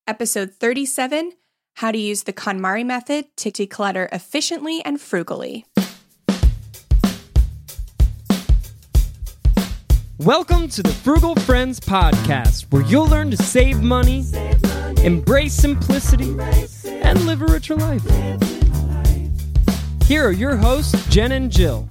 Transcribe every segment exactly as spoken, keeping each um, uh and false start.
episode thirty-seven, How to Use the KonMari Method to Declutter Efficiently and Frugally. Welcome to the Frugal Friends Podcast, where you'll learn to save money, save money embrace simplicity, embrace and live a richer life. life. Here are your hosts, Jen and Jill.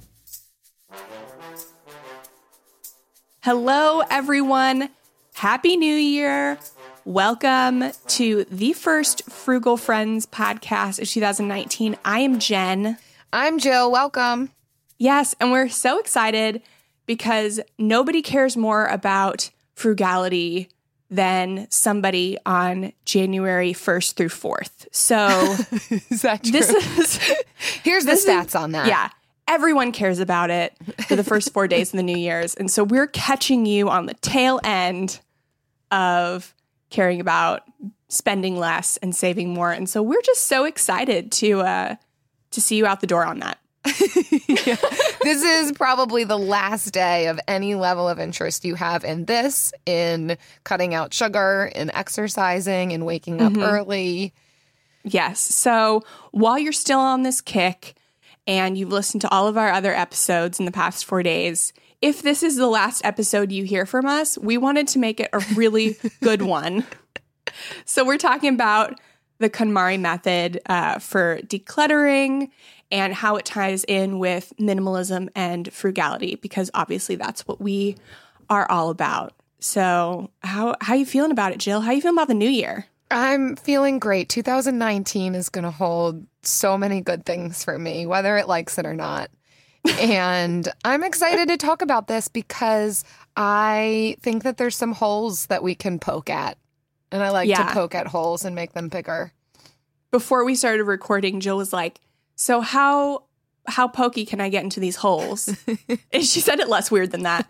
Hello, everyone. Happy New Year. Welcome to the first Frugal Friends Podcast of two thousand nineteen. I am Jen. I'm Jill. Welcome. Yes, and we're so excited because nobody cares more about frugality than somebody on January first through fourth. So is that true? This is Here's the stats is, on that. Yeah. Everyone cares about it for the first four days of the New Year's. And so we're catching you on the tail end of caring about spending less and saving more. And so we're just so excited to uh, to see you out the door on that. Yeah. This is probably the last day of any level of interest you have in this, in cutting out sugar, in exercising, in waking up mm-hmm. early. Yes. So while you're still on this kick and you've listened to all of our other episodes in the past four days, if this is the last episode you hear from us, we wanted to make it a really good one. So we're talking about the KonMari method uh, for decluttering and how it ties in with minimalism and frugality, because obviously that's what we are all about. So how how are you feeling about it, Jill? How are you feeling about the new year? I'm feeling great. two thousand nineteen is going to hold so many good things for me, whether it likes it or not. And I'm excited to talk about this because I think that there's some holes that we can poke at. And I like yeah. to poke at holes and make them bigger. Before we started recording, Jill was like, so how how pokey can I get into these holes? And she said it less weird than that.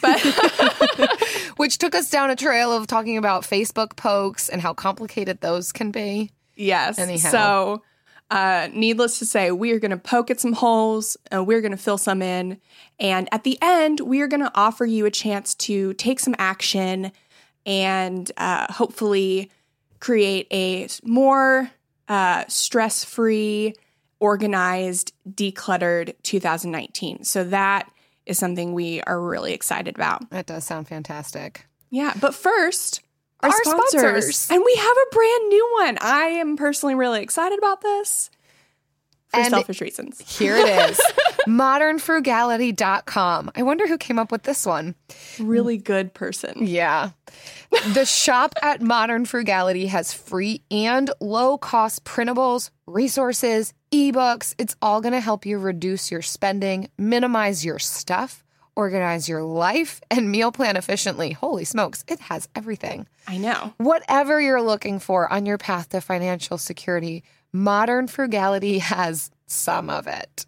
But which took us down a trail of talking about Facebook pokes and how complicated those can be. Yes. Anyhow. So uh, needless to say, we are going to poke at some holes and we're going to fill some in. And at the end, we are going to offer you a chance to take some action and uh, hopefully create a more uh, stress-free, organized, decluttered two thousand nineteen. So that is something we are really excited about. That does sound fantastic. Yeah, but first, our, our sponsors. sponsors. And we have a brand new one. I am personally really excited about this for and selfish reasons. Here it is. modern frugality dot com. I wonder who came up with this one. Really good person. Yeah. The shop at Modern Frugality has free and low-cost printables, resources, ebooks. It's all going to help you reduce your spending, minimize your stuff, organize your life, and meal plan efficiently. Holy smokes, it has everything. I know. Whatever you're looking for on your path to financial security, Modern Frugality has some of it.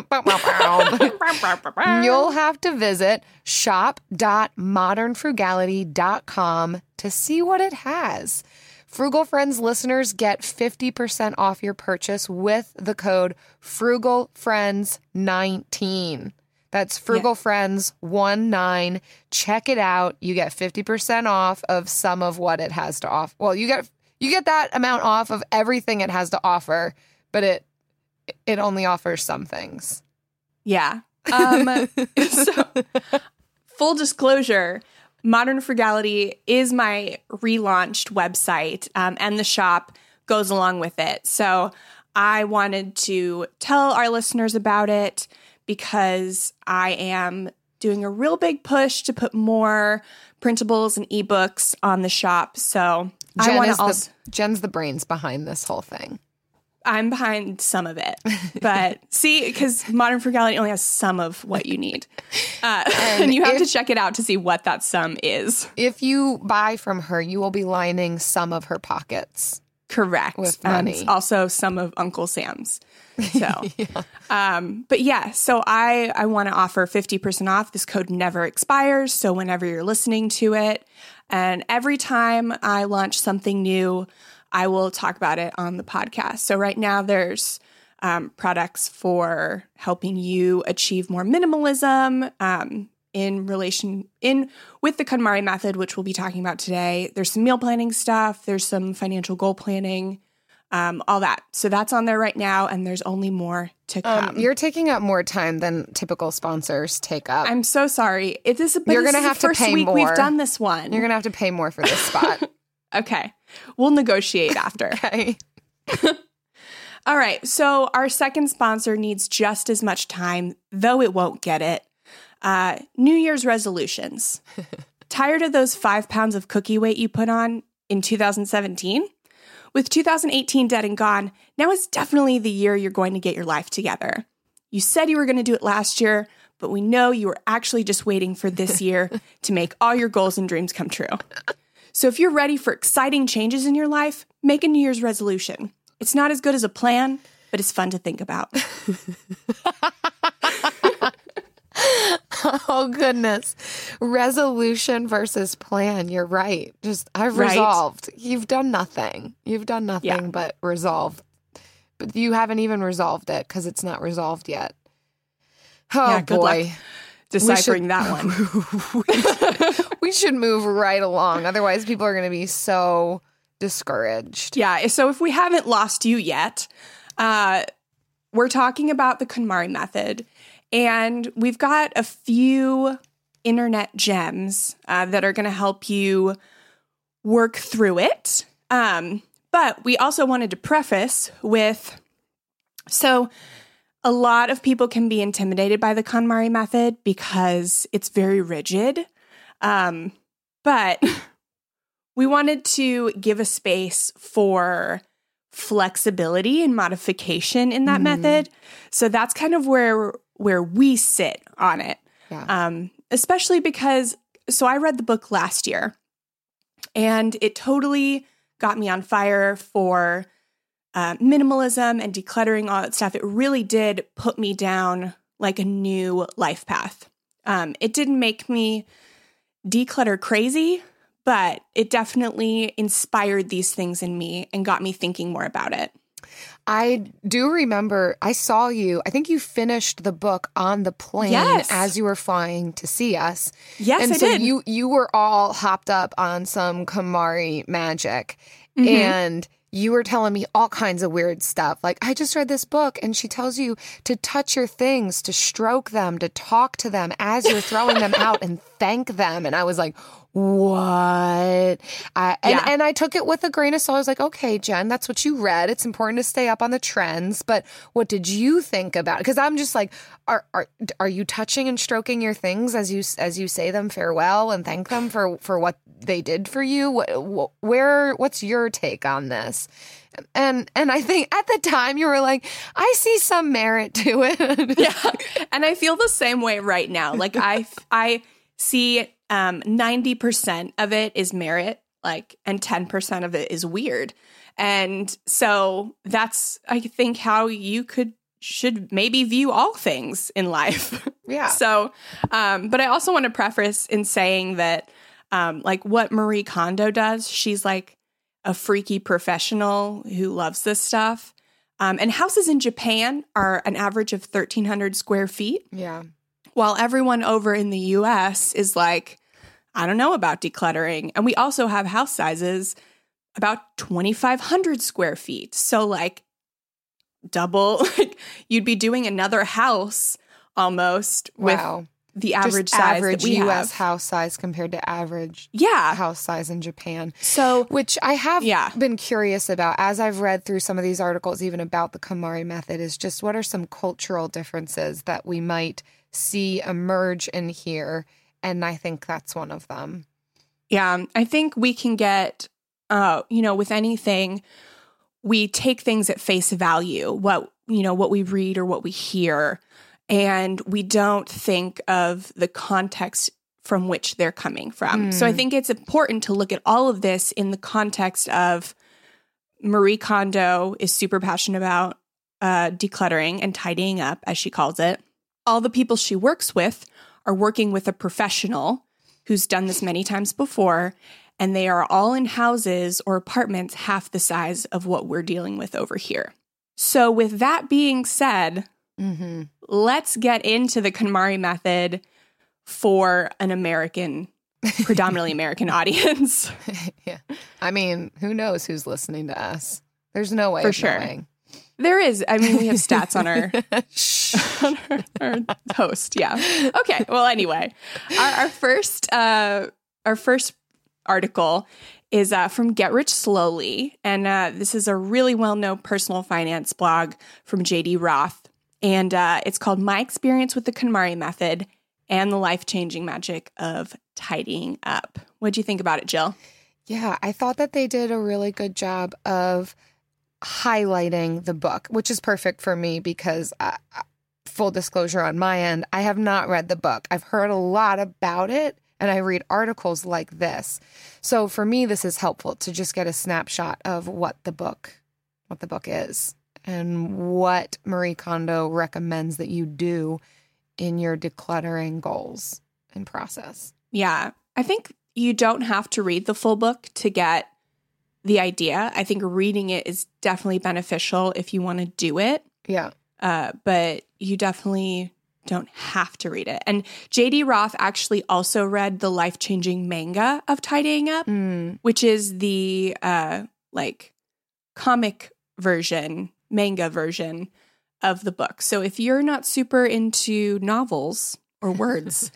You'll have to visit shop dot modern frugality dot com to see what it has. Frugal Friends listeners get fifty percent off your purchase with the code frugal friends nineteen. That's frugal friends nineteen. Check it out. You get fifty percent off of some of what it has to offer. Well, you get you get that amount off of everything it has to offer, but it it only offers some things. Yeah. Um, so, full disclosure, Modern Frugality is my relaunched website, um, and the shop goes along with it. So I wanted to tell our listeners about it because I am doing a real big push to put more printables and ebooks on the shop. So Jen I want is to also the, Jen's the brains behind this whole thing. I'm behind some of it, but see, because Modern Frugality only has some of what you need. Uh, and, and you have if, to check it out to see what that sum is. If you buy from her, you will be lining some of her pockets. Correct. With money. And also some of Uncle Sam's. So, yeah. um, but yeah, so I, I want to offer fifty percent off. This code never expires. So whenever you're listening to it, and every time I launch something new, I will talk about it on the podcast. So right now there's um, products for helping you achieve more minimalism, um, in relation in with the KonMari method, which we'll be talking about today. There's some meal planning stuff. There's some financial goal planning, um, all that. So that's on there right now, and there's only more to come. Um, you're taking up more time than typical sponsors take up. I'm so sorry. It is. But you're going to have to pay week more. We've done this one. You're going to have to pay more for this spot. Okay, we'll negotiate after. Okay. All right, so our second sponsor needs just as much time, though it won't get it. Uh, New Year's resolutions. Tired of those five pounds of cookie weight you put on in two thousand seventeen? With two thousand eighteen dead and gone, now is definitely the year you're going to get your life together. You said you were going to do it last year, but we know you were actually just waiting for this year to make all your goals and dreams come true. So if you're ready for exciting changes in your life, make a New Year's resolution. It's not as good as a plan, but it's fun to think about. Oh, goodness. Resolution versus plan. You're right. Just, I've Right? resolved. You've done nothing. You've done nothing Yeah. but resolve. But you haven't even resolved it because it's not resolved yet. Oh, Yeah, good luck boy. deciphering should- that one. We should move right along. Otherwise, people are going to be so discouraged. Yeah, so if we haven't lost you yet, uh, we're talking about the KonMari method, and we've got a few internet gems uh, that are going to help you work through it. Um, but we also wanted to preface with, so a lot of people can be intimidated by the KonMari method because it's very rigid. Um, but we wanted to give a space for flexibility and modification in that Mm. method. So that's kind of where where we sit on it. Yeah. Um, especially because, so I read the book last year, and it totally got me on fire for uh, minimalism and decluttering, all that stuff. It really did put me down like a new life path. Um, it didn't make me declutter crazy, but it definitely inspired these things in me and got me thinking more about it. I do remember I saw you. I think you finished the book on the plane Yes. as you were flying to see us. Yes, and I so did. you you were all hopped up on some KonMari magic, Mhm. and you were telling me all kinds of weird stuff. Like, I just read this book, and she tells you to touch your things, to stroke them, to talk to them as you're throwing them out, and thank them. And I was like, what? I, and, Yeah. and I took it with a grain of salt. I was like, okay, Jen, that's what you read. It's important to stay up on the trends. But what did you think about it? Because I'm just like, are are are you touching and stroking your things as you as you say them farewell and thank them for, for what they did for you? What, where what's your take on this? And and I think at the time you were like, I see some merit to it. Yeah. And I feel the same way right now. Like I, I see um, ninety percent of it is merit, like, and ten percent of it is weird. And so that's, I think, how you could, should maybe view all things in life. Yeah. So, um, but I also want to preface in saying that, um, like what Marie Kondo does, she's like a freaky professional who loves this stuff. Um, and houses in Japan are an average of thirteen hundred square feet, Yeah. while everyone over in the U S is like, I don't know about decluttering. And we also have house sizes about twenty-five hundred square feet. So like double, like you'd be doing another house almost with Wow. the average Just size average that we U S have. house size compared to average Yeah. house size in Japan. So Which I have Yeah. been curious about as I've read through some of these articles, even about the KonMari method, is just what are some cultural differences that we might see emerge in here? And I think that's one of them. yeah, I think we can get, uh, you know, with anything, we take things at face value, what, you know, what we read or what we hear, and we don't think of the context from which they're coming from. So I think it's important to look at all of this in the context of Marie Kondo is super passionate about uh, decluttering and tidying up, as she calls it. All the people she works with are working with a professional who's done this many times before, and they are all in houses or apartments half the size of what we're dealing with over here. So with that being said, Mm-hmm. let's get into the KonMari method for an American, predominantly American audience. Yeah. I mean, who knows who's listening to us? There's no way For of sure. knowing. There is. I mean, we have stats on our, on our, our host. Yeah. Okay. Well, anyway, our, our first uh, our first article is uh, from Get Rich Slowly, and uh, this is a really well known personal finance blog from J D Roth, and uh, it's called "My Experience with the KonMari Method and the Life Changing Magic of Tidying Up." What do you think about it, Jill? Yeah, I thought that they did a really good job of highlighting the book, which is perfect for me because, uh, full disclosure on my end, I have not read the book. I've heard a lot about it, and I read articles like this. So for me, this is helpful to just get a snapshot of what the book, what the book is and what Marie Kondo recommends that you do in your decluttering goals and process. Yeah, I think you don't have to read the full book to get the idea. I think reading it is definitely beneficial if you want to do it. Yeah. Uh, but you definitely don't have to read it. And J D Roth actually also read the life-changing manga of Tidying Up, Mm. which is the uh, like comic version, manga version of the book. So if you're not super into novels or words,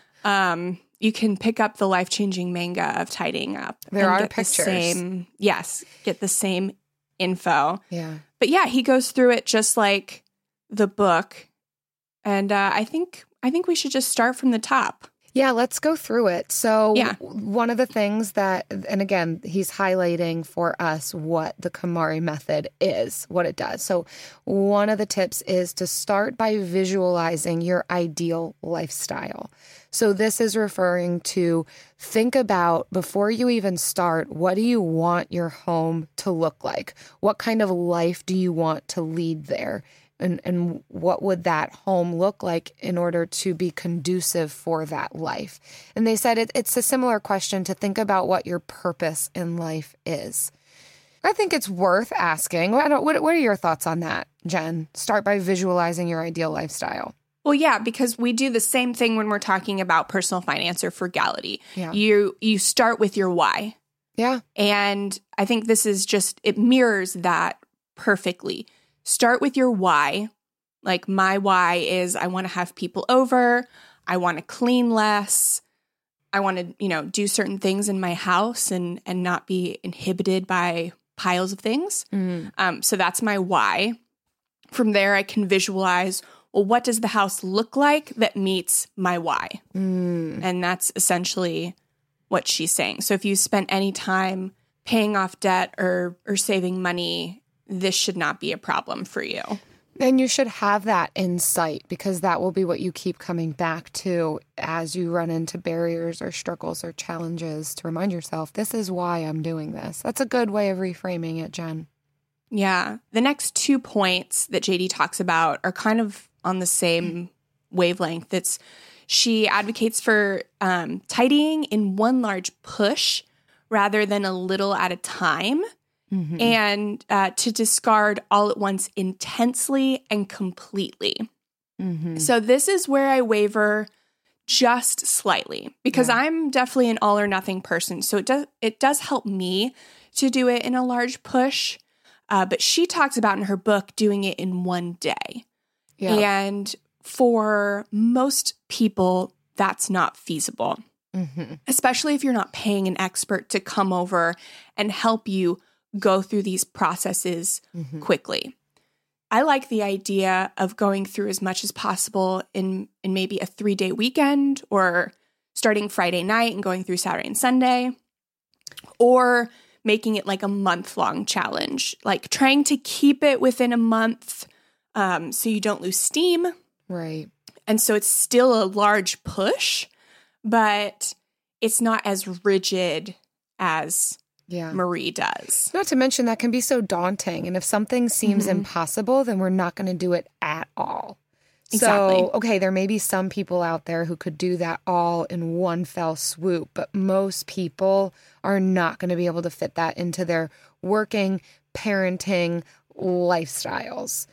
um, you can pick up the life-changing manga of Tidying Up. There and are get pictures. The same, yes, get the same info. Yeah. But yeah, he goes through it just like the book. And uh, I think I think we should just start from the top. Yeah, let's go through it. So Yeah. one of the things that, and again, he's highlighting for us what the KonMari method is, what it does. So one of the tips is to start by visualizing your ideal lifestyle. So this is referring to think about before you even start, what do you want your home to look like? What kind of life do you want to lead there? And and what would that home look like in order to be conducive for that life? And they said it, it's a similar question to think about what your purpose in life is. I think it's worth asking. I don't, what, what are your thoughts on that, Jen? Start by visualizing your ideal lifestyle. Well, yeah, because we do the same thing when we're talking about personal finance or frugality. Yeah. You you start with your why. Yeah. And I think this is just, it mirrors that perfectly. Start with your why. Like my why is I want to have people over. I want to clean less. I want to, you know, do certain things in my house and and not be inhibited by piles of things. Mm. Um, so that's my why. From there, I can visualize, well, what does the house look like that meets my why? Mm. And that's essentially what she's saying. So if you spent any time paying off debt or or saving money, this should not be a problem for you. And you should have that in sight because that will be what you keep coming back to as you run into barriers or struggles or challenges to remind yourself, this is why I'm doing this. That's a good way of reframing it, Jen. Yeah. The next two points that J D talks about are kind of on the same wavelength. It's she advocates for um, tidying in one large push rather than a little at a time. Mm-hmm. And uh, to discard all at once intensely and completely. Mm-hmm. So this is where I waver just slightly because yeah. I'm definitely an all or nothing person. So it does it does help me to do it in a large push. Uh, but she talks about in her book doing it in one day. Yeah. And for most people, that's not feasible, mm-hmm. especially if you're not paying an expert to come over and help you go through these processes mm-hmm. quickly. I like the idea of going through as much as possible in, in maybe a three-day weekend or starting Friday night and going through Saturday and Sunday, or making it like a month-long challenge, like trying to keep it within a month um, so you don't lose steam. Right. And so it's still a large push, but it's not as rigid as Yeah. Marie does. Not to mention that can be so daunting. And if something seems mm-hmm. impossible, then we're not going to do it at all. Exactly. So, okay, there may be some people out there who could do that all in one fell swoop, but most people are not going to be able to fit that into their working, parenting lifestyles.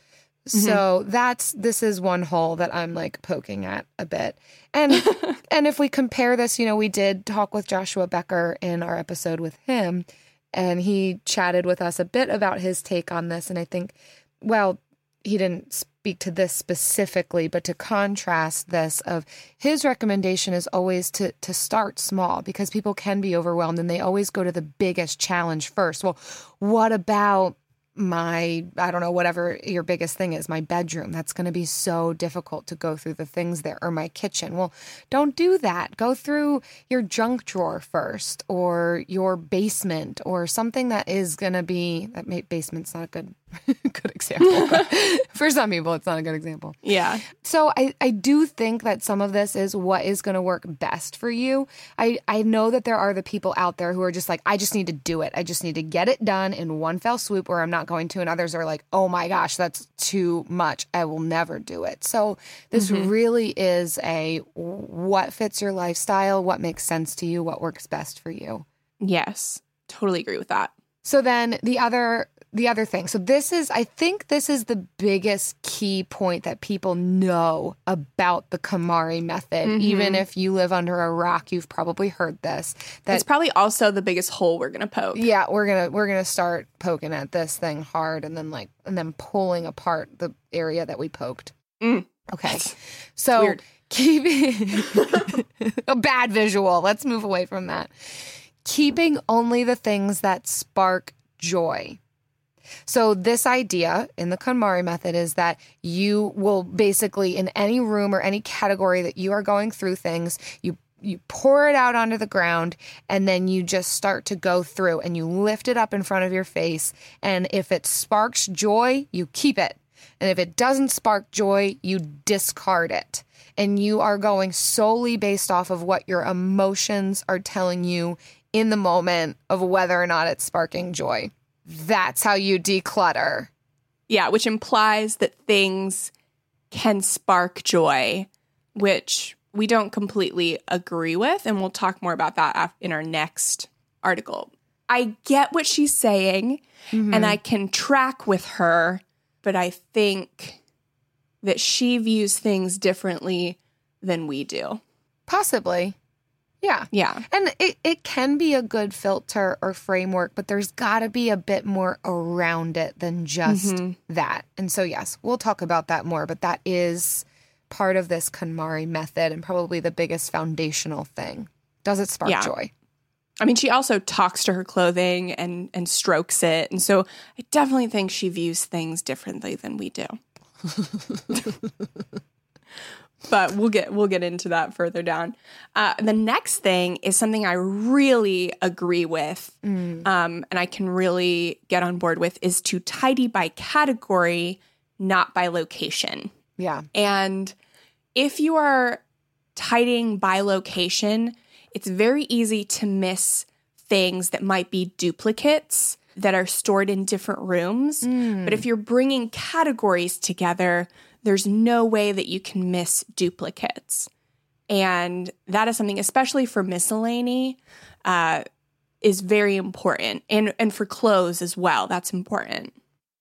So that's, this is one hole that I'm like poking at a bit. And, and if we compare this, you know, we did talk with Joshua Becker in our episode with him, and he chatted with us a bit about his take on this. And I think, well, he didn't speak to this specifically, but to contrast this of his recommendation is always to, to start small, because people can be overwhelmed and they always go to the biggest challenge first. Well, what about my, I don't know, whatever your biggest thing is, my bedroom? That's going to be so difficult to go through the things there, or my kitchen. Well, don't do that. Go through your junk drawer first, or your basement, or something that is going to be, that may, basement's not a good, good example, but for some people, it's not a good example. Yeah. So I, I do think that some of this is what is going to work best for you. I, I know that there are the people out there who are just like, I just need to do it. I just need to get it done in one fell swoop, or I'm not going to. And others are like, oh my gosh, that's too much. I will never do it. So this mm-hmm. really is a what fits your lifestyle, what makes sense to you, what works best for you. Yes, totally agree with that. So then the other the other thing. So this is, I think this is the biggest key point that people know about the KonMari method. Mm-hmm. Even if you live under a rock, you've probably heard this. That's probably also the biggest hole we're going to poke. Yeah, we're going to we're going to start poking at this thing hard, and then like and then pulling apart the area that we poked. Mm. Okay. So weird. Keeping a bad visual. Let's move away from that. Keeping only the things that spark joy. So this idea in the KonMari method is that you will basically, in any room or any category that you are going through things, you you pour it out onto the ground, and then you just start to go through, and you lift it up in front of your face. And if it sparks joy, you keep it. And if it doesn't spark joy, you discard it. And you are going solely based off of what your emotions are telling you in the moment of whether or not it's sparking joy. That's how you declutter. Yeah, which implies that things can spark joy, which we don't completely agree with. And we'll talk more about that in our next article. I get what she's saying, mm-hmm. and I can track with her, but I think that she views things differently than we do. Possibly. Yeah. Yeah. And it, it can be a good filter or framework, but there's got to be a bit more around it than just mm-hmm. that. And so, yes, we'll talk about that more, but that is part of this KonMari method and probably the biggest foundational thing. Does it spark yeah. joy? I mean, she also talks to her clothing and, and strokes it. And so I definitely think she views things differently than we do. But we'll get we'll get into that further down. Uh, the next thing is something I really agree with, mm. um, and I can really get on board with, is to tidy by category, not by location. Yeah. And if you are tidying by location, it's very easy to miss things that might be duplicates that are stored in different rooms. Mm. But if you're bringing categories together, there's no way that you can miss duplicates. And that is something, especially for miscellany, uh, is very important. And, and for clothes as well, that's important.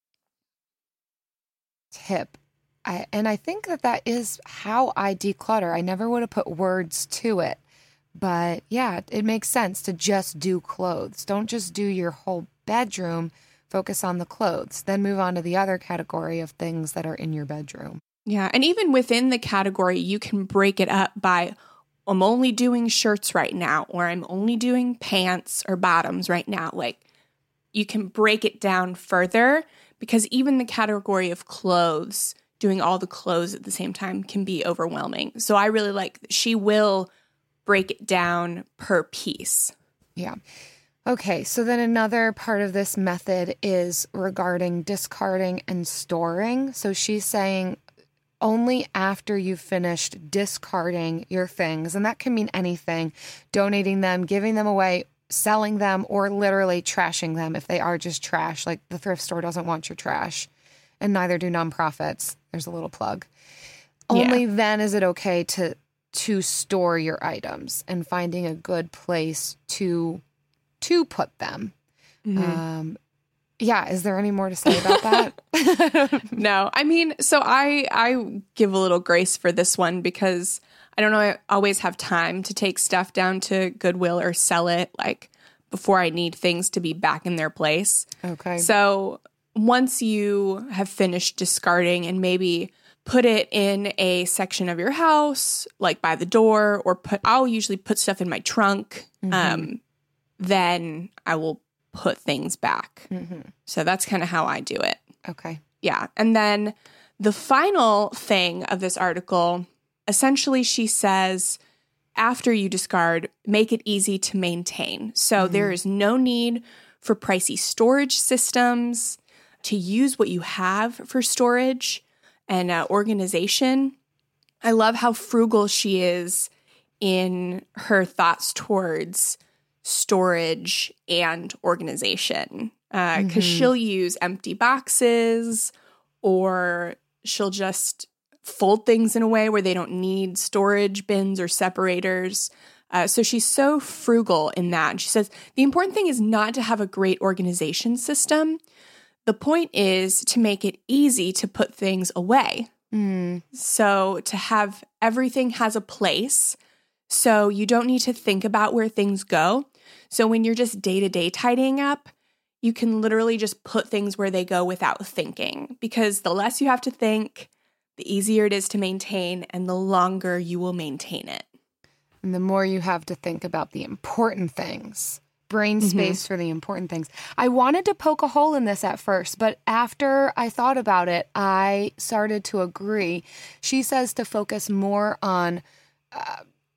Tip. I, and I think that that is how I declutter. I never would have put words to it. But yeah, it makes sense to just do clothes. Don't just do your whole bedroom. Focus on the clothes, then move on to the other category of things that are in your bedroom. Yeah. And even within the category, you can break it up by, I'm only doing shirts right now, or I'm only doing pants or bottoms right now. Like, you can break it down further, because even the category of clothes, doing all the clothes at the same time can be overwhelming. So I really like that she will break it down per piece. Yeah. Okay, so then another part of this method is regarding discarding and storing. So she's saying only after you've finished discarding your things, and that can mean anything, donating them, giving them away, selling them, or literally trashing them if they are just trash. Like, the thrift store doesn't want your trash, and neither do nonprofits. There's a little plug. Yeah. Only then is it okay to to store your items, and finding a good place to to put them. Mm-hmm. Um, Yeah. Is there any more to say about that? No, I mean, so I I give a little grace for this one because I don't know, I always have time to take stuff down to Goodwill or sell it like before I need things to be back in their place. Okay. So once you have finished discarding and maybe put it in a section of your house, like by the door, or put, I'll usually put stuff in my trunk. Mm-hmm. Um, then I will put things back. Mm-hmm. So that's kind of how I do it. Okay. Yeah. And then the final thing of this article, essentially she says, after you discard, make it easy to maintain. So mm-hmm. there is no need for pricey storage systems, to use what you have for storage and uh, organization. I love how frugal she is in her thoughts towards storage and organization. Because uh, mm-hmm. she'll use empty boxes, or she'll just fold things in a way where they don't need storage bins or separators. Uh, so she's so frugal in that. And she says, the important thing is not to have a great organization system. The point is to make it easy to put things away. Mm. So to have everything has a place, so you don't need to think about where things go. So when you're just day-to-day tidying up, you can literally just put things where they go without thinking, because the less you have to think, the easier it is to maintain, and the longer you will maintain it. And the more you have to think about the important things. Brain space mm-hmm. for the important things. I wanted to poke a hole in this at first, but after I thought about it, I started to agree. She says to focus more on uh,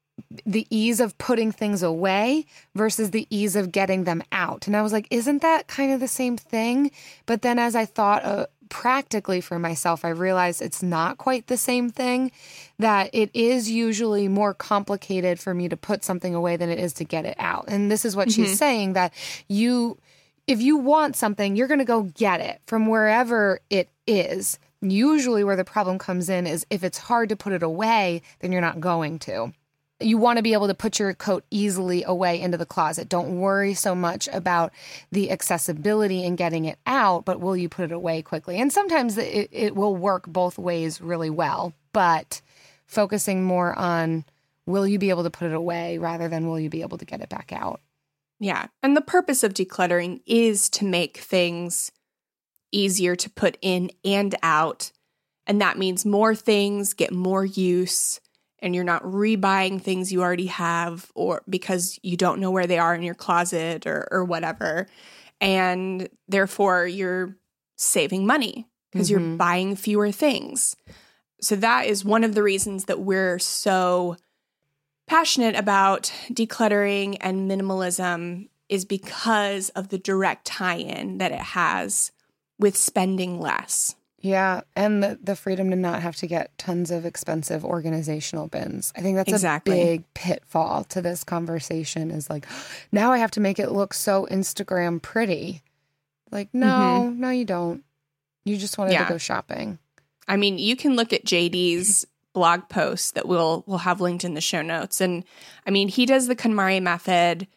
the ease of putting things away versus the ease of getting them out. And I was like, isn't that kind of the same thing? But then as I thought uh, practically for myself, I realized it's not quite the same thing, that it is usually more complicated for me to put something away than it is to get it out. And this is what mm-hmm. she's saying, that you, if you want something, you're going to go get it from wherever it is. Usually where the problem comes in is if it's hard to put it away, then you're not going to. You want to be able to put your coat easily away into the closet. Don't worry so much about the accessibility in getting it out, but will you put it away quickly? And sometimes it, it will work both ways really well, but focusing more on will you be able to put it away rather than will you be able to get it back out? Yeah. And the purpose of decluttering is to make things easier to put in and out. And that means more things get more use. And you're not rebuying things you already have, or because you don't know where they are in your closet or, or whatever. And therefore, you're saving money because mm-hmm. you're buying fewer things. So that is one of the reasons that we're so passionate about decluttering and minimalism, is because of the direct tie-in that it has with spending less. Yeah, and the, the freedom to not have to get tons of expensive organizational bins. I think that's exactly. a big pitfall to this conversation, is like, now I have to make it look so Instagram pretty. Like, no, mm-hmm. no, you don't. You just wanted yeah. to go shopping. I mean, you can look at J D's blog post that we'll we'll have linked in the show notes. And I mean, he does the KonMari method,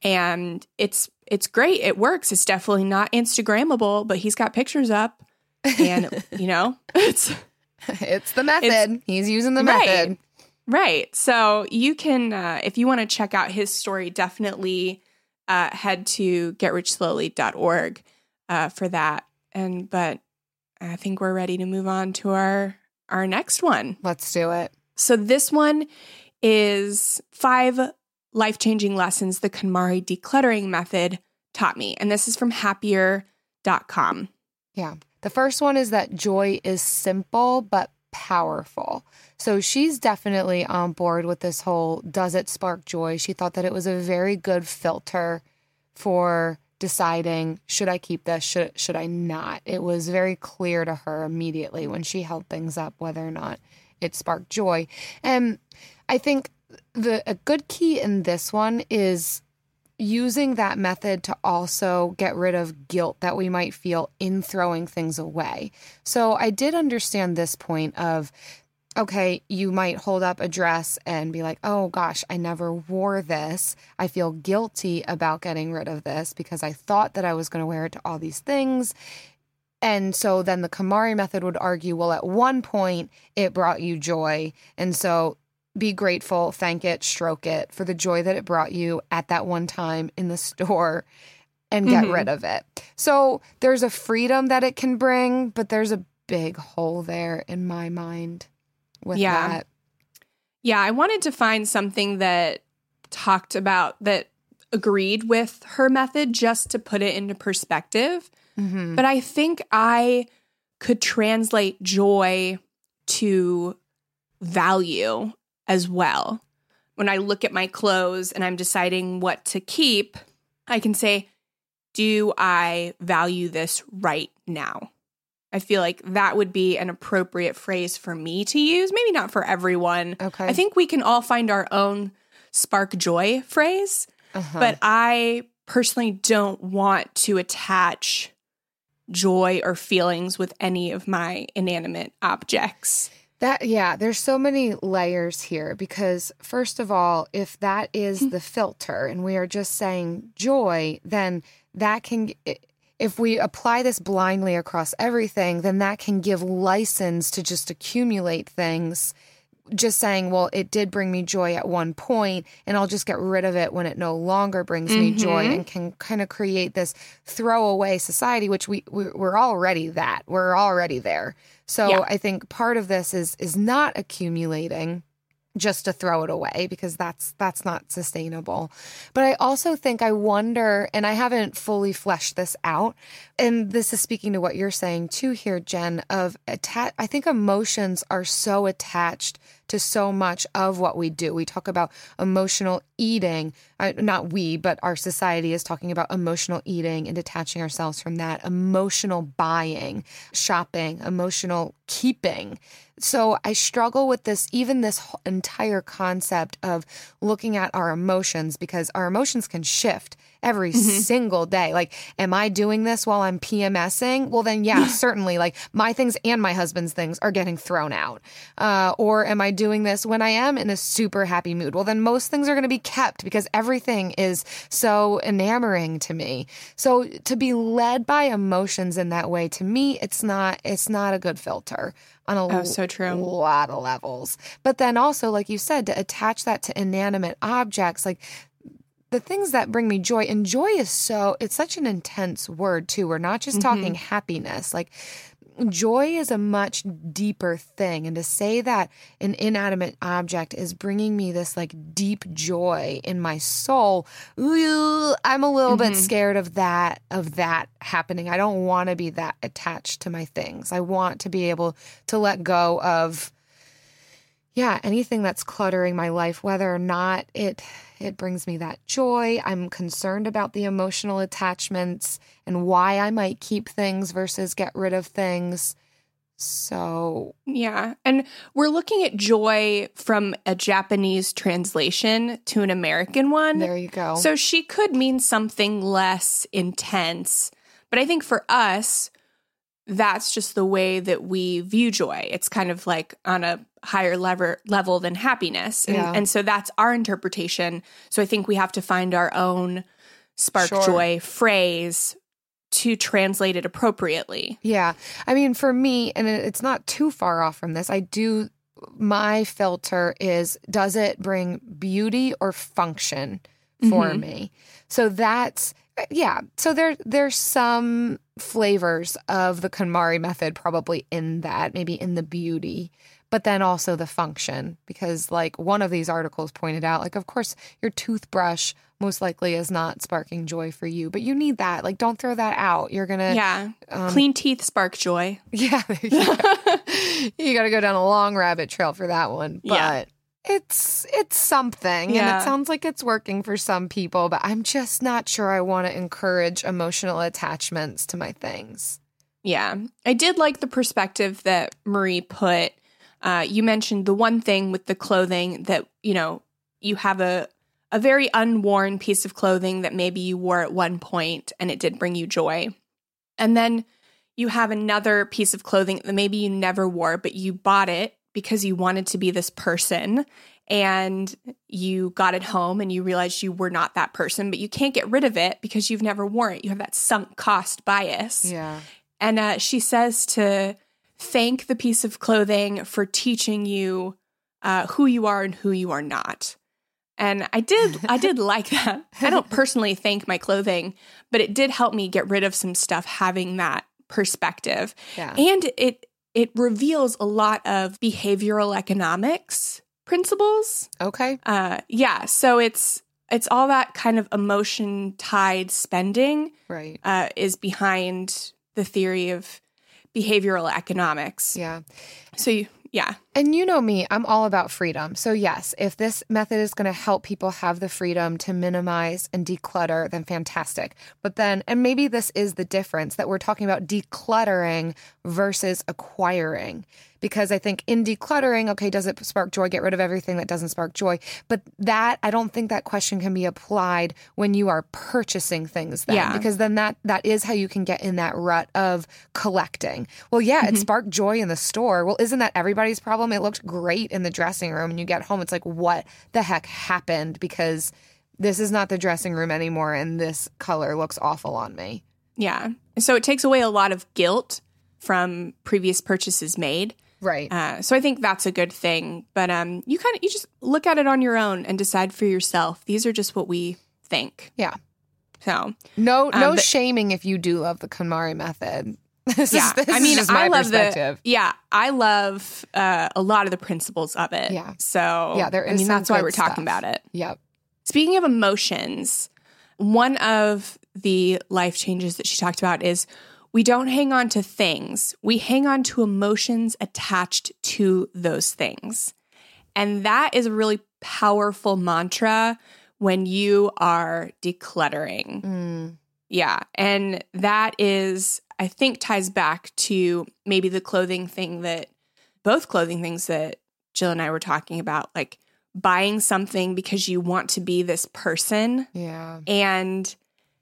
and it's it's great. It works. It's definitely not Instagrammable, but he's got pictures up. And, you know, it's it's the method. It's, He's using the method. Right. Right. So you can, uh, if you want to check out his story, definitely uh, head to get rich slowly dot org uh, for that. And but I think we're ready to move on to our our next one. Let's do it. So this one is five life-changing lessons the KonMari decluttering method taught me. And this is from happier dot com. Yeah. The first one is that joy is simple but powerful. So she's definitely on board with this whole, does it spark joy? She thought that it was a very good filter for deciding, should I keep this, should, should I not? It was very clear to her immediately when she held things up whether or not it sparked joy. And I think the a good key in this one is using that method to also get rid of guilt that we might feel in throwing things away. So I did understand this point of okay, you might hold up a dress and be like, oh gosh, I never wore this. I feel guilty about getting rid of this because I thought that I was going to wear it to all these things. And so then the KonMari method would argue, well, at one point it brought you joy. And so be grateful, thank it, stroke it for the joy that it brought you at that one time in the store and get Mm-hmm. rid of it. So there's a freedom that it can bring, but there's a big hole there in my mind with Yeah. that. Yeah, I wanted to find something that talked about, that agreed with her method, just to put it into perspective. Mm-hmm. But I think I could translate joy to value as well. When I look at my clothes and I'm deciding what to keep, I can say, do I value this right now? I feel like that would be an appropriate phrase for me to use. Maybe not for everyone. Okay. I think we can all find our own spark joy phrase, Uh-huh. but I personally don't want to attach joy or feelings with any of my inanimate objects. That, yeah, there's so many layers here because, first of all, if that is the filter and we are just saying joy, then that can, if we apply this blindly across everything, then that can give license to just accumulate things. Just saying, well, it did bring me joy at one point, and I'll just get rid of it when it no longer brings me joy, and can kind of create this throwaway society, which we, we we're already that. We're already there. So Yeah. I think part of this is is not accumulating just to throw it away, because that's that's not sustainable. But I also think, I wonder, and I haven't fully fleshed this out, and this is speaking to what you're saying too here, Jen, of atta- I think emotions are so attached to so much of what we do. We talk about emotional eating, uh, not we, but our society is talking about emotional eating and detaching ourselves from that, emotional buying, shopping, emotional keeping. So I struggle with this, even this whole entire concept of looking at our emotions, because our emotions can shift every Mm-hmm. single day. Like, am I doing this while I'm PMSing? Well, then, yeah, certainly. Like, my things and my husband's things are getting thrown out. Uh, or am I doing this when I am in a super happy mood? Well, then most things are going to be kept because everything is so enamoring to me. So to be led by emotions in that way, to me, it's not, it's not a good filter on a Oh, so true. lot of levels. But then also, like you said, to attach that to inanimate objects, like the things that bring me joy, and joy is so, it's such an intense word too. We're not just talking happiness. Like, joy is a much deeper thing. And to say that an inanimate object is bringing me this like deep joy in my soul, ooh, I'm a little bit scared of that, of that happening. I don't want to be that attached to my things. I want to be able to let go of, yeah, anything that's cluttering my life, whether or not it it brings me that joy. I'm concerned about the emotional attachments and why I might keep things versus get rid of things. So, Yeah. And we're looking at joy from a Japanese translation to an American one. there you go. So she could mean something less intense. But I think for us, that's just the way that we view joy. It's kind of like on a higher lever, level than happiness. And, Yeah. and so that's our interpretation. So I think we have to find our own spark Sure. joy phrase to translate it appropriately. Yeah. I mean, for me, and it- it's not too far off from this, I do, my filter is, does it bring beauty or function for Mhm. me? So that's, yeah. So there, there's some flavors of the KonMari method probably in that, maybe in the beauty, but then also the function, because like one of these articles pointed out, like, of course, your toothbrush most likely is not sparking joy for you, but you need that. Like, don't throw that out. You're going to, Yeah. um, Clean teeth spark joy. yeah, you got to go down a long rabbit trail for that one. But Yeah. it's it's something, and Yeah. it sounds like it's working for some people. But I'm just not sure I want to encourage emotional attachments to my things. Yeah. I did like the perspective that Marie put. Uh, you mentioned the one thing with the clothing that, you know, you have a a very unworn piece of clothing that maybe you wore at one point and it did bring you joy. And then you have another piece of clothing that maybe you never wore, but you bought it because you wanted to be this person and you got it home and you realized you were not that person, but you can't get rid of it because you've never worn it. You have that sunk cost bias. Yeah. And uh, she says to thank the piece of clothing for teaching you uh, who you are and who you are not. And I did, I did like that. I don't personally thank my clothing, but it did help me get rid of some stuff having that perspective. Yeah. And it it reveals a lot of behavioral economics principles. Okay. Uh, yeah. So it's it's all that kind of emotion tied spending Right. uh, is behind the theory of behavioral economics. Yeah. So you, yeah. And you know me, I'm all about freedom. So yes, if this method is going to help people have the freedom to minimize and declutter, then fantastic. But then, and maybe this is the difference that we're talking about decluttering versus acquiring. Because I think in decluttering, okay, does it spark joy? Get rid of everything that doesn't spark joy. But that, I don't think that question can be applied when you are purchasing things then. Yeah. Because then that that is how you can get in that rut of collecting. Well, yeah, Mm-hmm. it sparked joy in the store. Well, isn't that everybody's problem? It looked great in the dressing room and you get home. It's like, what the heck happened? Because this is not the dressing room anymore and this color looks awful on me. Yeah. So it takes away a lot of guilt from previous purchases made. Right. Uh, so I think that's a good thing. But um, you kind of you just look at it on your own and decide for yourself. These are just what we think. Yeah. So No, no Um, but- shaming if you do love the KonMari method. This yeah, is, this I mean, is just my I love perspective. the yeah, I love uh, a lot of the principles of it. Yeah. So Yeah, there I is mean, some that's why good we're talking stuff. about it. Yep. Speaking of emotions, one of the life changes that she talked about is we don't hang on to things. We hang on to emotions attached to those things. And that is a really powerful mantra when you are decluttering. Mm. Yeah. And that is, I think, ties back to maybe the clothing thing that both clothing things that Jill and I were talking about, like buying something because you want to be this person Yeah. and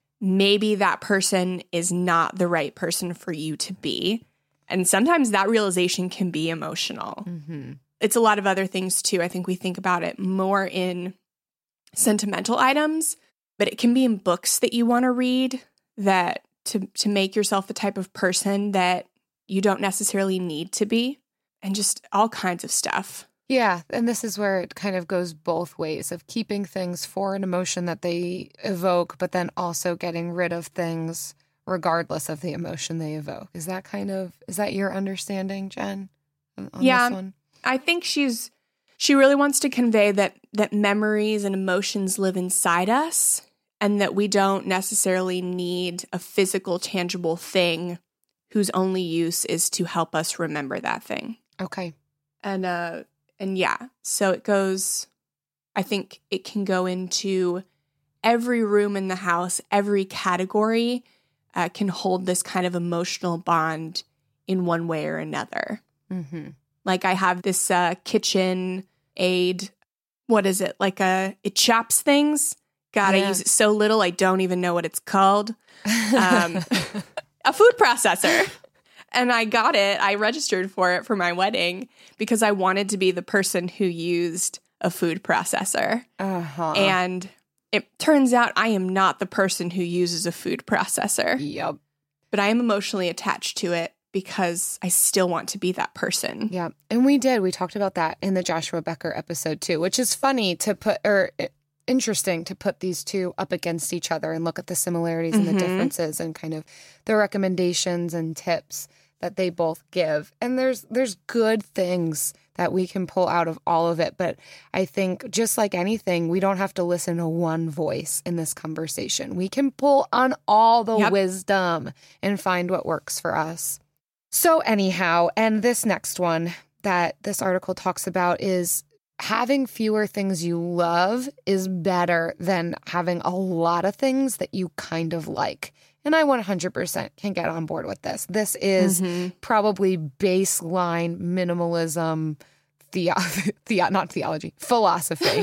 maybe that person is not the right person for you to be. And sometimes that realization can be emotional. Mm-hmm. It's a lot of other things too. I think we think about it more in sentimental items, but it can be in books that you want to read that to to make yourself the type of person that you don't necessarily need to be, and just all kinds of stuff. Yeah, and this is where it kind of goes both ways of keeping things for an emotion that they evoke, but then also getting rid of things regardless of the emotion they evoke. Is that kind of, is that your understanding, Jen, on on Yeah. this one? I think she's she really wants to convey that that memories and emotions live inside us and that we don't necessarily need a physical, tangible thing whose only use is to help us remember that thing. Okay. And uh and yeah, so it goes, I think it can go into every room in the house, every category uh, can hold this kind of emotional bond in one way or another. Mm-hmm. Like I have this uh, kitchen aid, what is it? Like a, it chops things. God, Yeah. I use it so little, I don't even know what it's called. Um, a food processor. And I got it, I registered for it for my wedding because I wanted to be the person who used a food processor. Uh-huh. And it turns out I am not the person who uses a food processor, Yep. but I am emotionally attached to it because I still want to be that person. Yeah. And we did. We talked about that in the Joshua Becker episode too, which is funny to put, or interesting to put these two up against each other and look at the similarities and the Mhm. differences and kind of the recommendations and tips that they both give. And there's there's good things that we can pull out of all of it. But I think just like anything, we don't have to listen to one voice in this conversation. We can pull on all the Yep. wisdom and find what works for us. So anyhow, and this next one that this article talks about is having fewer things you love is better than having a lot of things that you kind of like. And I one hundred percent can get on board with this. This is Mhm. probably baseline minimalism, the, the not theology, philosophy.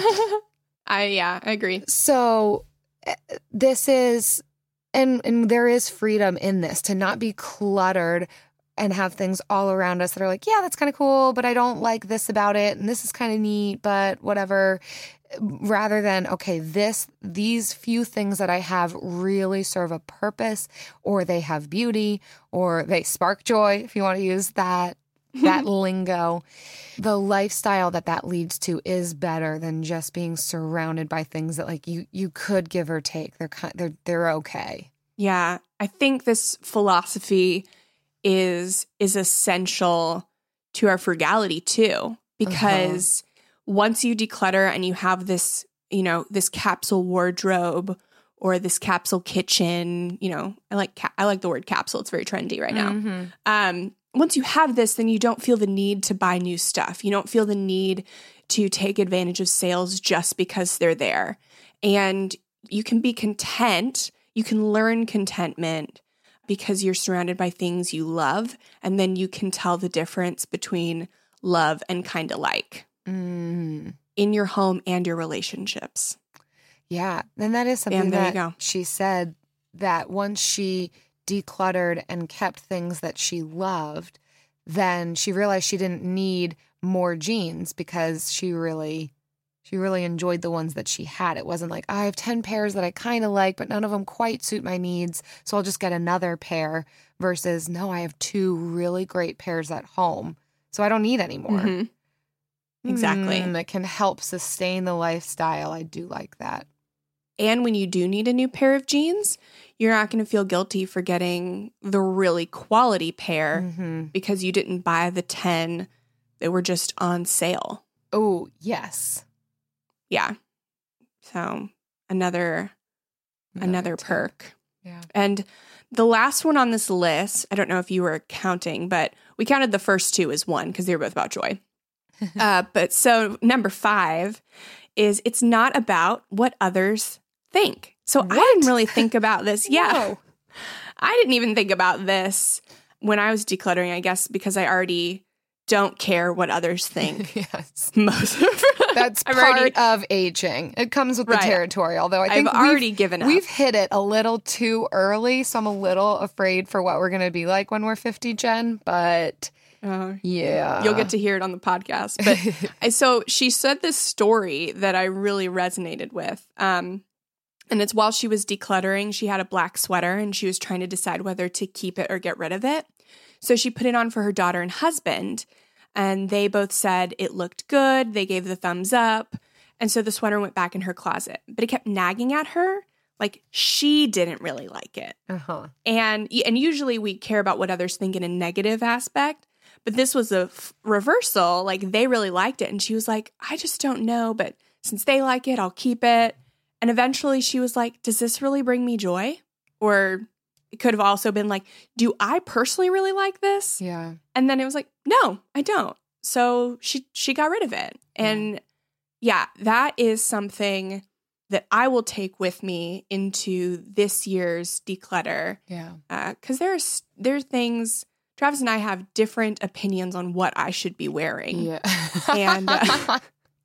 I yeah, I agree. So uh, this is, and and there is freedom in this to not be cluttered and have things all around us that are like, yeah, that's kind of cool, but I don't like this about it. And this is kind of neat, but whatever. Rather than, okay, this, these few things that I have really serve a purpose, or they have beauty, or they spark joy, if you want to use that, that lingo. The lifestyle that that leads to is better than just being surrounded by things that like you, you could give or take. They're kind, they're, they're okay. Yeah. I think this philosophy is is essential to our frugality too, because uh-huh. once you declutter and you have this, you know, this capsule wardrobe or this capsule kitchen, you know, I like ca- I like the word capsule. It's very trendy right now. Mm-hmm. Um, once you have this, then you don't feel the need to buy new stuff. You don't feel the need to take advantage of sales just because they're there. And you can be content. You can learn contentment because you're surrounded by things you love, and then you can tell the difference between love and kind of like mm. in your home and your relationships. Yeah, and that is something Bam, there that you go. She said that once she decluttered and kept things that she loved, then she realized she didn't need more jeans because she really... She really enjoyed the ones that she had. It wasn't like, oh, I have ten pairs that I kind of like, but none of them quite suit my needs, so I'll just get another pair, versus, no, I have two really great pairs at home, so I don't need any more. Mm-hmm. Exactly. Mm, it can help sustain the lifestyle. I do like that. And when you do need a new pair of jeans, you're not going to feel guilty for getting the really quality pair mm-hmm. because you didn't buy the ten that were just on sale. Oh, yes. Yeah. So another another, another perk. Yeah. And the last one on this list, I don't know if you were counting, but we counted the first two as one because they were both about joy. uh, but so number five is it's not about what others think. So what? I didn't really think about this. Yeah. No. I didn't even think about this when I was decluttering, I guess, because I already don't care what others think. Yes. Most of That's I've part already, of aging. It comes with the right. territory, although I think I've already given up. We've hit it a little too early, so I'm a little afraid for what we're going to be like when we're fifty, Jen, but uh, yeah. You'll get to hear it on the podcast. But I, so she said this story that I really resonated with. Um, and it's while she was decluttering, she had a black sweater and she was trying to decide whether to keep it or get rid of it. So she put it on for her daughter and husband, and they both said it looked good. They gave the thumbs up. And so the sweater went back in her closet, but it kept nagging at her. Like she didn't really like it. Uh-huh. And, and usually we care about what others think in a negative aspect, but this was a f- reversal. Like they really liked it. And she was like, I just don't know, but since they like it, I'll keep it. And eventually she was like, does this really bring me joy? Or it could have also been like, do I personally really like this? Yeah. And then it was like, no, I don't. So she she got rid of it. And yeah, that is something that I will take with me into this year's declutter. Yeah. Because uh, there's there are things, Travis and I have different opinions on what I should be wearing. Yeah. and uh,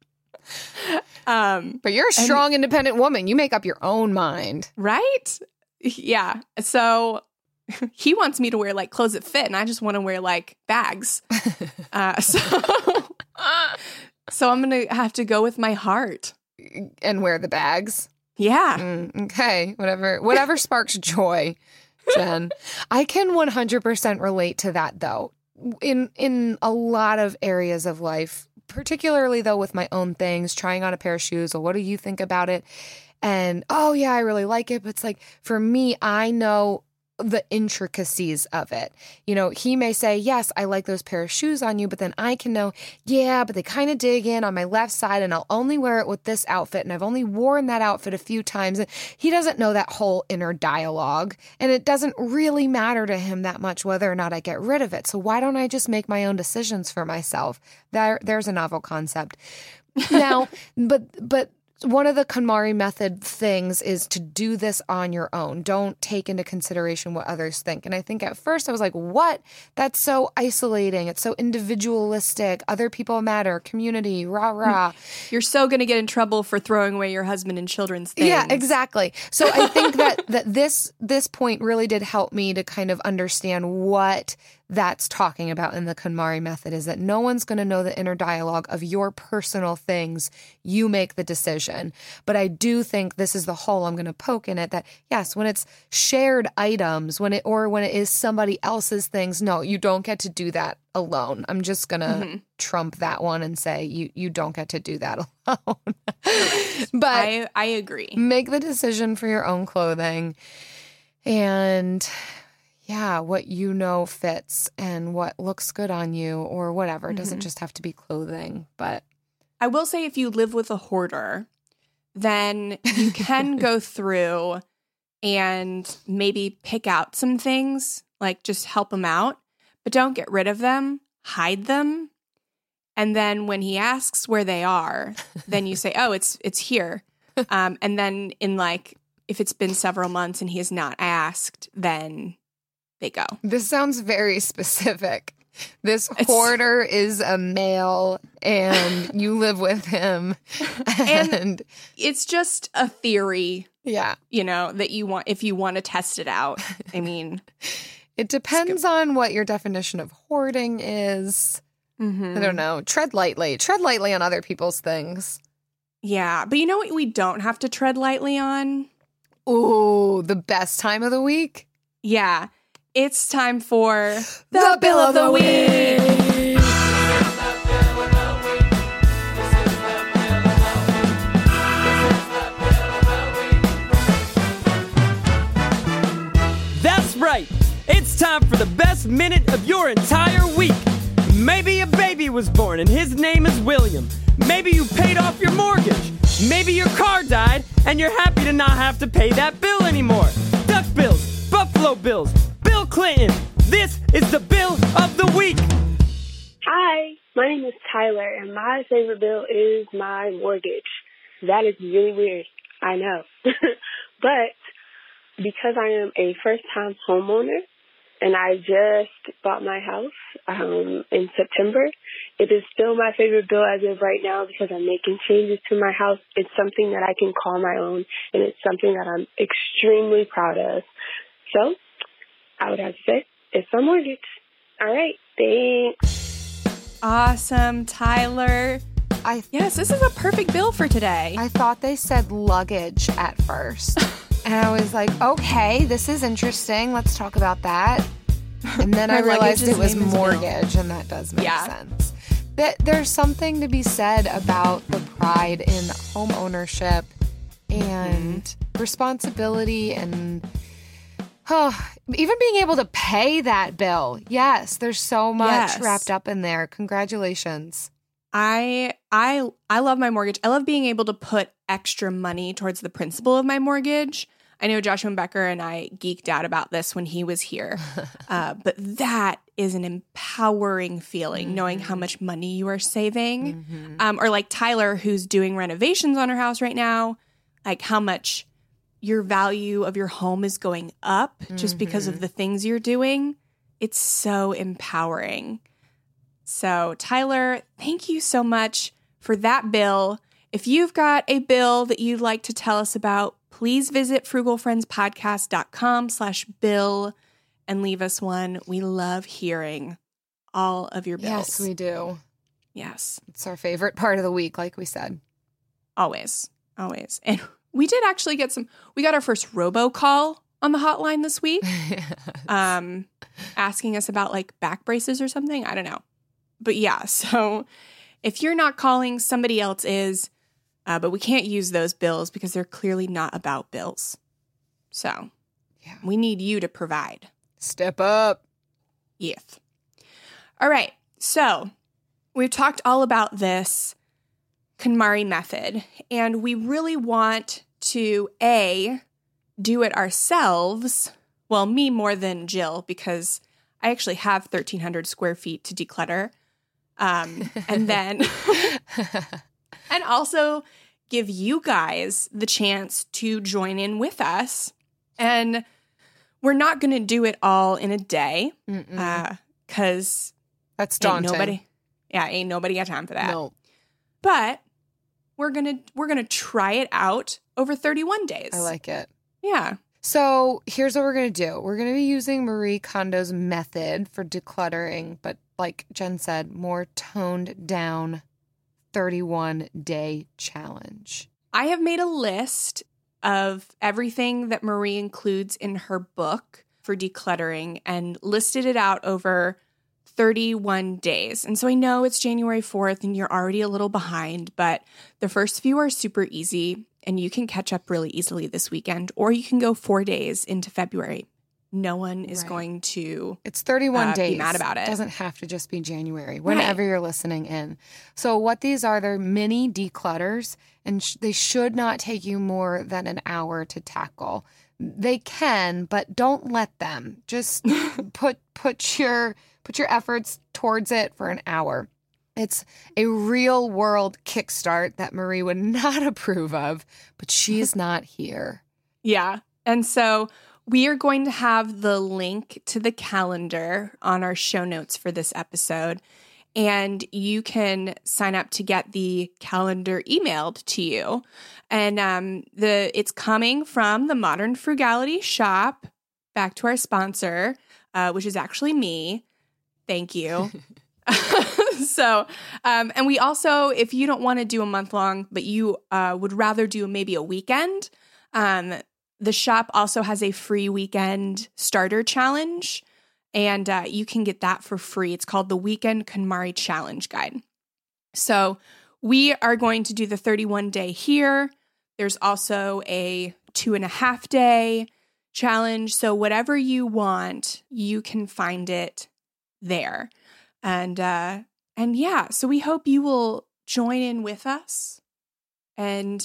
um, But you're a strong, and, independent woman. You make up your own mind. Right? Yeah. So he wants me to wear like clothes that fit, and I just want to wear like bags. uh, so, so I'm going to have to go with my heart. And wear the bags. Yeah. Mm, okay. Whatever, whatever sparks joy, Jen. I can one hundred percent relate to that though. In, in a lot of areas of life, particularly though with my own things, trying on a pair of shoes, or what do you think about it? And, oh yeah, I really like it. But it's like, for me, I know the intricacies of it. You know, he may say, yes, I like those pair of shoes on you, but then I can know, yeah, but they kind of dig in on my left side, and I'll only wear it with this outfit, and I've only worn that outfit a few times. And he doesn't know that whole inner dialogue, and it doesn't really matter to him that much whether or not I get rid of it. So why don't I just make my own decisions for myself? There, there's a novel concept. Now, but but one of the KonMari method things is to do this on your own. Don't take into consideration what others think. And I think at first I was like, what? That's so isolating. It's so individualistic. Other people matter. Community, rah, rah. You're so going to get in trouble for throwing away your husband and children's things. Yeah, exactly. So I think that, that this, this point really did help me to kind of understand what that's talking about in the KonMari method, is that no one's going to know the inner dialogue of your personal things. You make the decision. But I do think this is the hole I'm going to poke in it, that yes, when it's shared items, when it or when it is somebody else's things, no, you don't get to do that alone. I'm just going to mm-hmm. trump that one and say you you don't get to do that alone. But I, I agree. Make the decision for your own clothing. And yeah, what you know fits and what looks good on you or whatever. It doesn't mm-hmm. just have to be clothing. But I will say, if you live with a hoarder, then you can go through and maybe pick out some things, like just help them out, but don't get rid of them, hide them. And then when he asks where they are, then you say, oh, it's it's here. Um, and then in like, if it's been several months and he has not asked, then they go. This sounds very specific. This it's, hoarder is a male and you live with him. And, and it's just a theory. Yeah. You know, that you want, if you want to test it out. I mean, it depends on what your definition of hoarding is. Mm-hmm. I don't know. Tread lightly. Tread lightly on other people's things. Yeah. But you know what we don't have to tread lightly on? Ooh, the best time of the week? Yeah. It's time for the, the Bill of the Week. That's right. It's time for the best minute of your entire week. Maybe a baby was born and his name is William. Maybe you paid off your mortgage. Maybe your car died and you're happy to not have to pay that bill anymore. Duck bills, Buffalo Bills, Bill Clinton. This is the Bill of the Week. Hi, my name is Tyler, and my favorite bill is my mortgage. That is really weird, I know. But because I am a first-time homeowner, and I just bought my house um, in September, it is still my favorite bill as of right now because I'm making changes to my house. It's something that I can call my own, and it's something that I'm extremely proud of. So I would have to say it's my mortgage. All right, thanks. Awesome, Tyler. I yes, this is a perfect bill for today. I thought they said luggage at first. And I was like, okay, this is interesting. Let's talk about that. And then I realized it was mortgage, and that does make yeah. sense. That there's something to be said about the pride in home ownership and mm-hmm. responsibility and oh, even being able to pay that bill. Yes, there's so much yes. wrapped up in there. Congratulations. I I I love my mortgage. I love being able to put extra money towards the principal of my mortgage. I know Joshua Becker and I geeked out about this when he was here, uh, but that is an empowering feeling, mm-hmm. knowing how much money you are saving. Mm-hmm. Um, or like Tyler, who's doing renovations on her house right now, like how much your value of your home is going up just mm-hmm. because of the things you're doing. It's so empowering. So, Tyler, thank you so much for that bill. If you've got a bill that you'd like to tell us about, please visit frugalfriendspodcast.com slash bill and leave us one. We love hearing all of your bills. Yes, we do. Yes. It's our favorite part of the week, like we said. Always. Always. And we did actually get some, we got our first robocall on the hotline this week, yes. um, asking us about like back braces or something. I don't know. But yeah, so if you're not calling, somebody else is, uh, but we can't use those bills because they're clearly not about bills. So yeah. we need you to provide. Step up. Yes. All right. So we've talked all about this KonMari method, and we really want to, A, do it ourselves. Well, me more than Jill, because I actually have thirteen hundred square feet to declutter. Um, and then, and also give you guys the chance to join in with us. And we're not going to do it all in a day, because uh, that's daunting. Nobody, yeah, ain't nobody got time for that. No, but we're gonna we're gonna try it out over thirty-one days. I like it. Yeah. So here's what we're going to do. We're going to be using Marie Kondo's method for decluttering, but like Jen said, more toned down thirty-one day challenge. I have made a list of everything that Marie includes in her book for decluttering and listed it out over thirty-one days. And so I know it's January fourth and you're already a little behind, but the first few are super easy and you can catch up really easily this weekend, or you can go four days into February. No one is Right. going to It's thirty-one uh, days. be mad about it. It doesn't have to just be January, whenever Right. you're listening in. So what these are, they're mini declutters, and sh- they should not take you more than an hour to tackle. They can, but don't let them. Just put put your put your efforts towards it for an hour. It's a real world kickstart that Marie would not approve of, but she's not here. Yeah. And so we are going to have the link to the calendar on our show notes for this episode. And you can sign up to get the calendar emailed to you. And um, the it's coming from the Modern Frugality Shop, back to our sponsor, uh, which is actually me. Thank you. So, um, and we also, if you don't want to do a month long, but you uh, would rather do maybe a weekend, um, the shop also has a free weekend starter challenge, and uh, you can get that for free. It's called the Weekend KonMari Challenge Guide. So we are going to do the thirty-one day here. There's also a two and a half day challenge. So whatever you want, you can find it there. And, uh, and yeah, so we hope you will join in with us and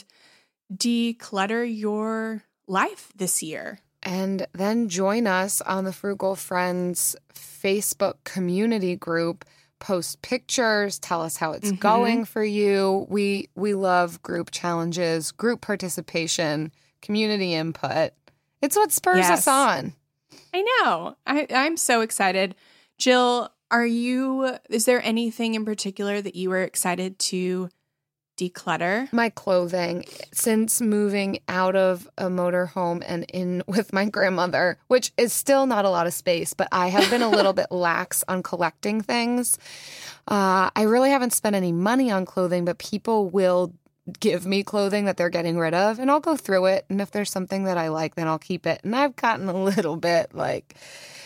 declutter your life this year. And then join us on the Frugal Friends Facebook community group. Post pictures, tell us how it's Mhm. going for you. We we love group challenges, group participation, community input. It's what spurs Yes. us on. I know. I, I'm so excited. Jill, are you, is there anything in particular that you were excited to declutter? My clothing, since moving out of a motorhome and in with my grandmother, which is still not a lot of space, but I have been a little bit lax on collecting things. Uh, I really haven't spent any money on clothing, but people will give me clothing that they're getting rid of, and I'll go through it. And if there's something that I like, then I'll keep it. And I've gotten a little bit like...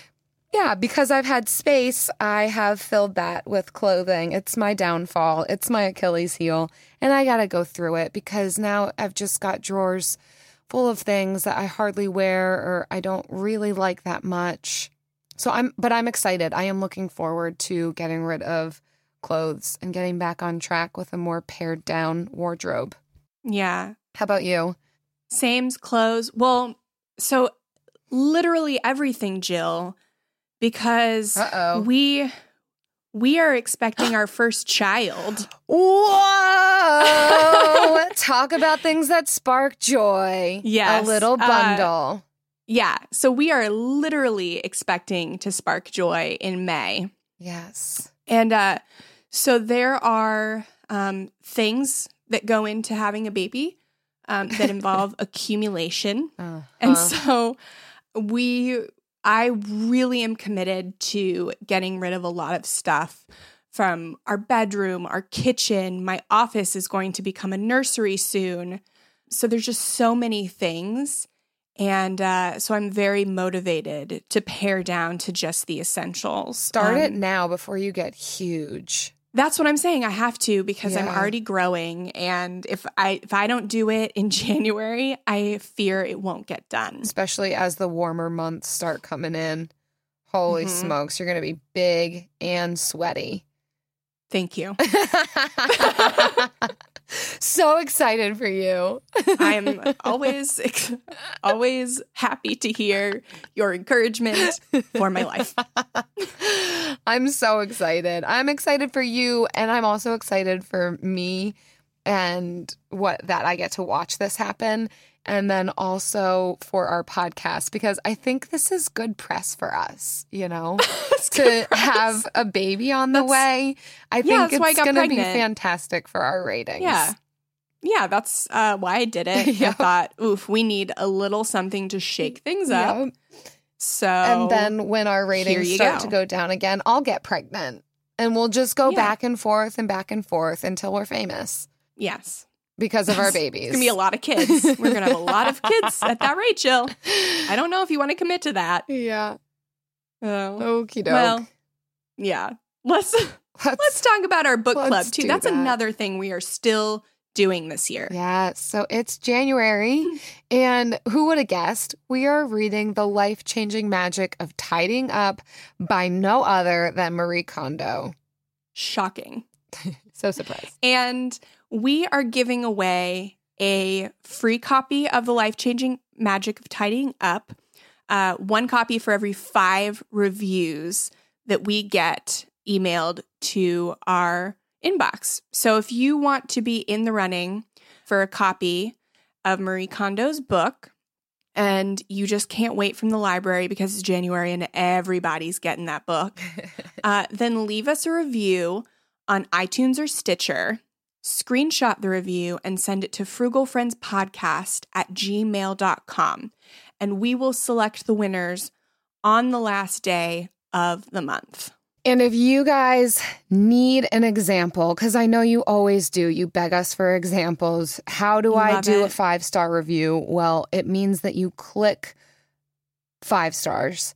Yeah, because I've had space, I have filled that with clothing. It's my downfall. It's my Achilles heel. And I got to go through it because now I've just got drawers full of things that I hardly wear or I don't really like that much. So I'm, but I'm excited. I am looking forward to getting rid of clothes and getting back on track with a more pared down wardrobe. Yeah. How about you? Same's clothes. Well, so literally everything, Jill, because Uh-oh. we we are expecting our first child. Whoa! Talk about things that spark joy. Yes. A little Uh, bundle. Yeah. So we are literally expecting to spark joy in May. Yes. And uh, so there are um, things that go into having a baby um, that involve accumulation. Uh-huh. And so we, I really am committed to getting rid of a lot of stuff from our bedroom, our kitchen. My office is going to become a nursery soon. So there's just so many things. And uh, so I'm very motivated to pare down to just the essentials. Start Um, it now before you get huge. That's what I'm saying. I have to because I'm Yeah. already growing, and if I if I don't do it in January, I fear it won't get done. Especially as the warmer months start coming in. Holy Mhm. smokes, you're going to be big and sweaty. Thank you. So excited for you. I'm always always happy to hear your encouragement for my life. I'm so excited. I'm excited for you, and I'm also excited for me and what that I get to watch this happen. And then also for our podcast, because I think this is good press for us, you know, to have a baby on the That's- way. I Yeah, think that's why I it's got going to be pregnant. fantastic for our ratings. Yeah. yeah, that's uh, why I did it. Yeah. I thought, oof, we need a little something to shake things up. Yep. So, And then when our here ratings you start go. to go down again, I'll get pregnant. And we'll just go Yeah. back and forth and back and forth until we're famous yes, because of our babies. it's gonna be a lot of kids. We're gonna have a lot of kids at that rate, Jill. I don't know if you want to commit to that. Yeah. Oh, Okie doke. well, yeah. Let's let's, let's talk about our book let's club too. do That's that. another thing we are still doing this year. Yeah, so it's January, and who would have guessed? We are reading The Life-Changing Magic of Tidying Up by no other than Marie Kondo. Shocking. So surprised. And we are giving away a free copy of The Life-Changing Magic of Tidying Up, uh, one copy for every five reviews that we get emailed to our inbox. So if you want to be in the running for a copy of Marie Kondo's book, and you just can't wait from the library because it's January and everybody's getting that book, uh, then leave us a review on iTunes or Stitcher, screenshot the review, and send it to frugalfriendspodcast at gmail dot com. And we will select the winners on the last day of the month. And if you guys need an example, because I know you always do, you beg us for examples. How do I Love do it. a five-star review? Well, it means that you click five stars.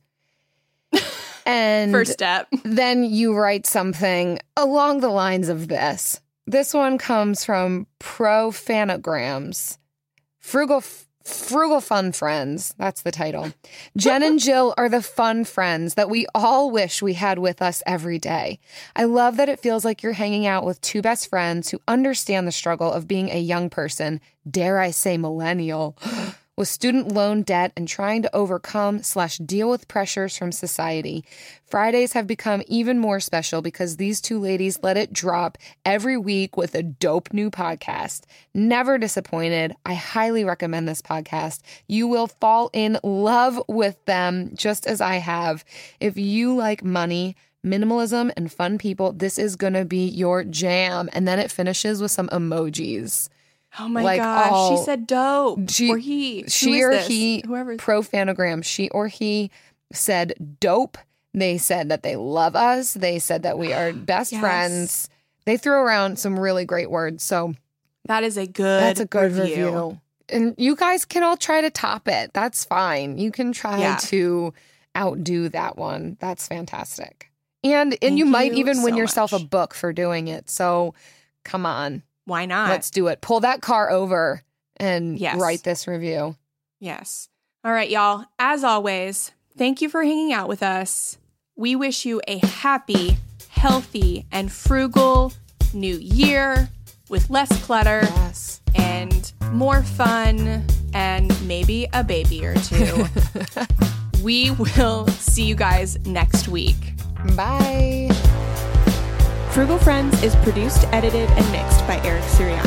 And First step. then you write something along the lines of this. This one comes from Profanograms. Frugal Frugal Fun Friends. That's the title. Jen and Jill are the fun friends that we all wish we had with us every day. I love that it feels like you're hanging out with two best friends who understand the struggle of being a young person, dare I say millennial, with student loan debt and trying to overcome slash deal with pressures from society. Fridays have become even more special because these two ladies let it drop every week with a dope new podcast. Never disappointed. I highly recommend this podcast. You will fall in love with them just as I have. If you like money, minimalism, and fun people, this is going to be your jam. And then it finishes with some emojis. Oh my Like gosh. all- she said dope. She- or he. Who She is or this? he, Whoever. Profanogram, she or he said dope. They said that they love us. They said that we are best Yes. friends. They threw around some really great words. So That is a good that's a good review. review. And you guys can all try to top it. That's fine. You can try Yeah. to outdo that one. That's fantastic. And and Thank you might you even win so yourself a much. book for doing it. So come on. Why not? Let's do it. Pull that car over and Yes. write this review. Yes. All right, y'all. As always, thank you for hanging out with us. We wish you a happy, healthy, and frugal new year with less clutter Yes. and more fun and maybe a baby or two. We will see you guys next week. Bye. Frugal Friends is produced, edited, and mixed by Eric Sirianni.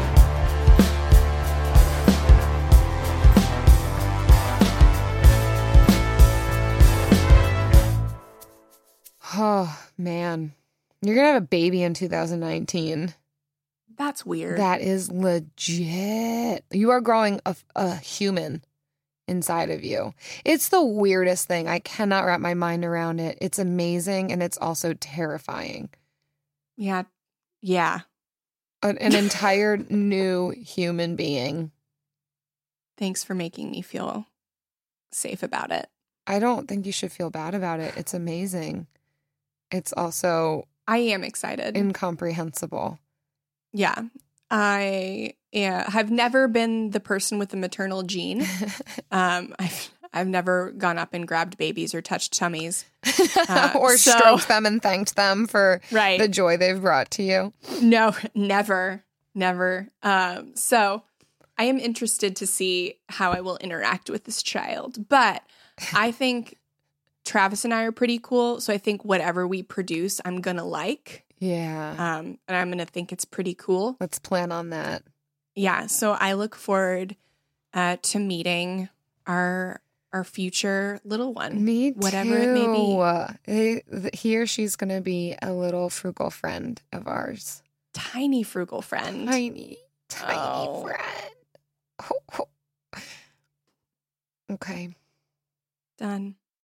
Oh, man. You're going to have a baby in two thousand nineteen. That's weird. That is legit. You are growing a, a human inside of you. It's the weirdest thing. I cannot wrap my mind around it. It's amazing and it's also terrifying. yeah. Yeah. An, an entire new human being. Thanks for making me feel safe about it. I don't think you should feel bad about it. It's amazing. It's also I am excited. incomprehensible. Yeah. I yeah, have never been the person with the maternal gene. Um, I've I've never gone up and grabbed babies or touched tummies. Uh, or so- stroked them and thanked them for Right. the joy they've brought to you. No, never, never. Um, so I am interested to see how I will interact with this child. But I think Travis and I are pretty cool. So I think whatever we produce, I'm going to like. Yeah. Um, and I'm going to think it's pretty cool. Let's plan on that. Yeah. So I look forward uh, to meeting our our future little one. Me Whatever it may be. be. Eh, He or she's going to be a little frugal friend of ours. Tiny frugal friend. Tiny, tiny Oh. friend. Oh, oh. Okay. Done.